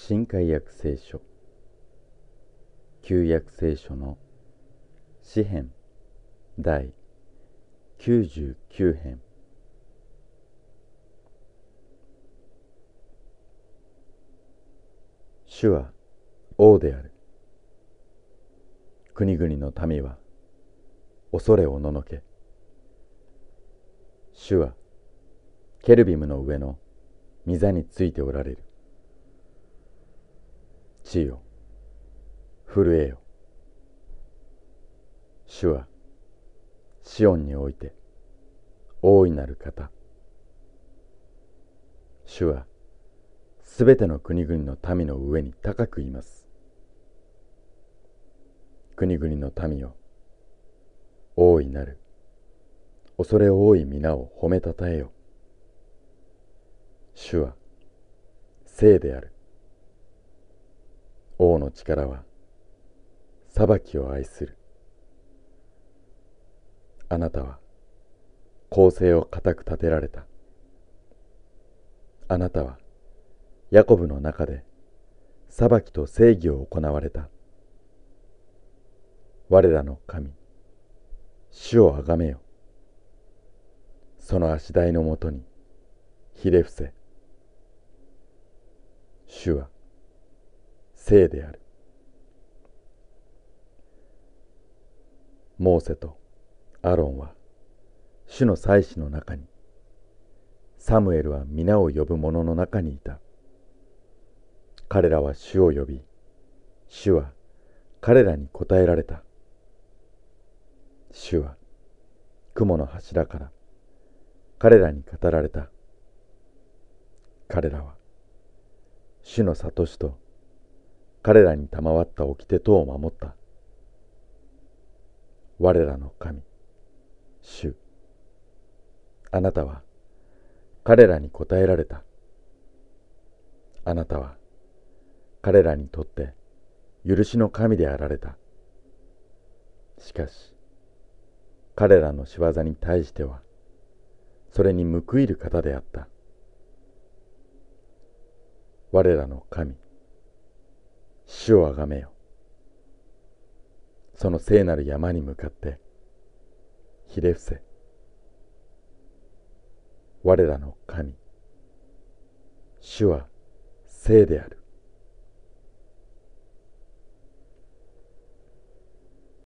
新海約聖書旧約聖書の詩編第99編。主は王である。国々の民は恐れおののけ。主はケルビムの上の御座についておられる。地よ、震えよ。主はシオンにおいて大いなる方。主はすべての国々の民の上に高くいます。国々の民よ、大いなる恐れ多い皆を褒めたたえよ。主は聖である。王の力は裁きを愛する。あなたは公正を固く立てられた。あなたはヤコブの中で裁きと正義を行われた。我らの神、主をあがめよ。その足台のもとにひれ伏せ。主は聖である。モーセとアロンは主の祭司の中に、サムエルは皆を呼ぶ者の中にいた。彼らは主を呼び、主は彼らに答えられた。主は雲の柱から彼らに語られた。彼らは主の諭しと彼らに賜った掟とを守った。我らの神、主、あなたは彼らに答えられた。あなたは彼らにとって許しの神であられた。しかし彼らの仕業に対してはそれに報いる方であった。我らの神、主をあがめよ。その聖なる山に向かってひれ伏せ。我らの神、主は聖である。